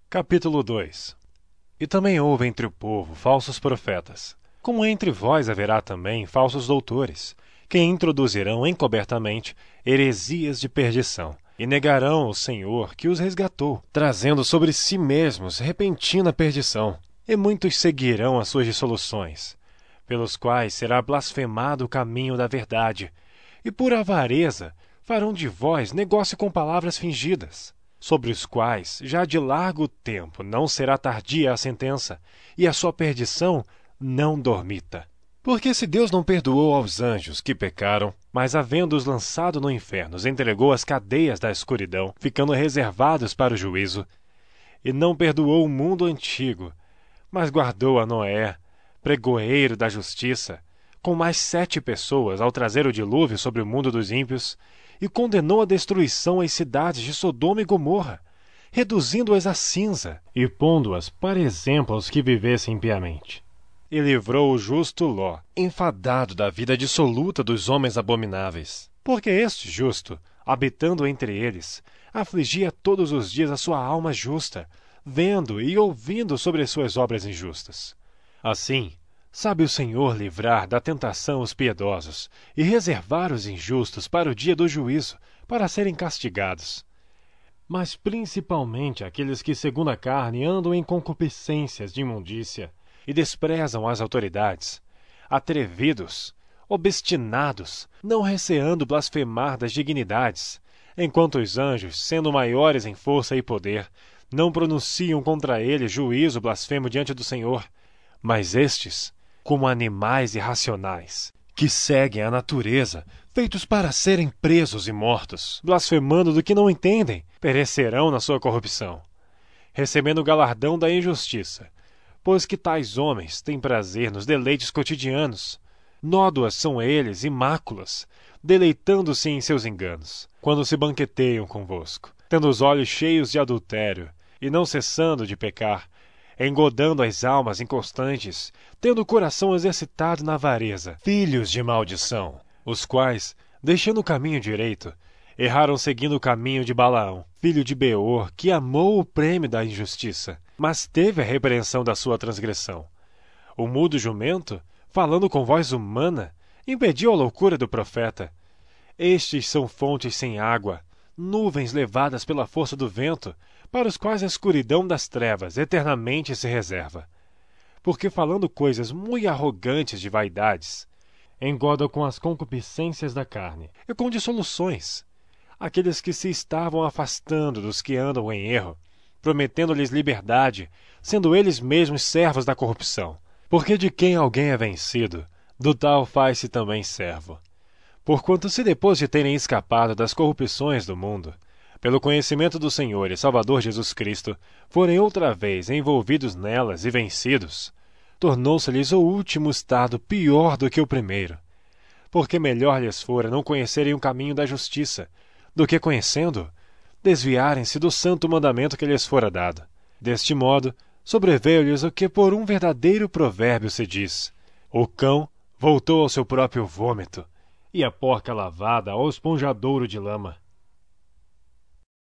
Capítulo 2. E também houve entre o povo falsos profetas, como entre vós haverá também falsos doutores, que introduzirão encobertamente heresias de perdição, e negarão o Senhor que os resgatou, trazendo sobre si mesmos repentina perdição. E muitos seguirão as suas dissoluções, pelos quais será blasfemado o caminho da verdade, e por avareza farão de vós negócio com palavras fingidas, sobre os quais já de largo tempo não será tardia a sentença, e a sua perdição não dormita. Porque se Deus não perdoou aos anjos que pecaram, mas havendo-os lançado no inferno, os entregou às cadeias da escuridão, ficando reservados para o juízo, e não perdoou o mundo antigo, mas guardou a Noé, pregoeiro da justiça, com mais 7 pessoas ao trazer o dilúvio sobre o mundo dos ímpios, e condenou à destruição as cidades de Sodoma e Gomorra, reduzindo-as a cinza e pondo-as para exemplo aos que vivessem impiamente. E livrou o justo Ló, enfadado da vida dissoluta dos homens abomináveis. Porque este justo, habitando entre eles, afligia todos os dias a sua alma justa, vendo e ouvindo sobre as suas obras injustas. Assim, sabe o Senhor livrar da tentação os piedosos e reservar os injustos para o dia do juízo, para serem castigados. Mas principalmente aqueles que segundo a carne andam em concupiscências de imundícia e desprezam as autoridades, atrevidos, obstinados, não receando blasfemar das dignidades, enquanto os anjos, sendo maiores em força e poder, não pronunciam contra ele juízo blasfemo diante do Senhor, mas estes, como animais irracionais, que seguem a natureza, feitos para serem presos e mortos, blasfemando do que não entendem, perecerão na sua corrupção, recebendo o galardão da injustiça, pois que tais homens têm prazer nos deleites cotidianos. Nódoas são eles e máculas, deleitando-se em seus enganos, quando se banqueteiam convosco, tendo os olhos cheios de adultério, e não cessando de pecar, engodando as almas inconstantes, tendo o coração exercitado na avareza, filhos de maldição, os quais, deixando o caminho direito, erraram seguindo o caminho de Balaão, filho de Beor, que amou o prêmio da injustiça, mas teve a repreensão da sua transgressão. O mudo jumento, falando com voz humana, impediu a loucura do profeta. Estes são fontes sem água, nuvens levadas pela força do vento, para os quais a escuridão das trevas eternamente se reserva. Porque falando coisas muito arrogantes de vaidades, engodam com as concupiscências da carne e com dissoluções aqueles que se estavam afastando dos que andam em erro, prometendo-lhes liberdade, sendo eles mesmos servos da corrupção. Porque de quem alguém é vencido, do tal faz-se também servo. Porquanto se depois de terem escapado das corrupções do mundo, pelo conhecimento do Senhor e Salvador Jesus Cristo, forem outra vez envolvidos nelas e vencidos, tornou-se-lhes o último estado pior do que o primeiro. Porque melhor lhes fora não conhecerem o caminho da justiça, do que conhecendo, desviarem-se do santo mandamento que lhes fora dado. Deste modo, sobreveio-lhes o que por um verdadeiro provérbio se diz: o cão voltou ao seu próprio vômito, e a porca lavada ao esponjadouro de lama.